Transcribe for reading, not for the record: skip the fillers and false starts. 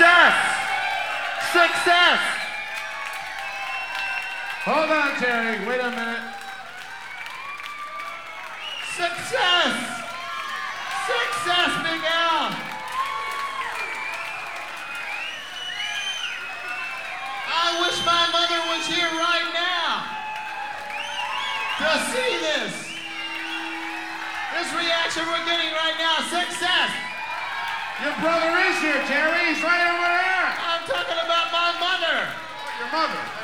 Success! Success! Hold on, Jerry. Wait a minute. Success! Success, Miguel! I wish my mother was here right now to see this. This reaction we're getting right now. Success! Your brother is here, Jerry. He's right over there. I'm talking about my mother. Oh, your mother.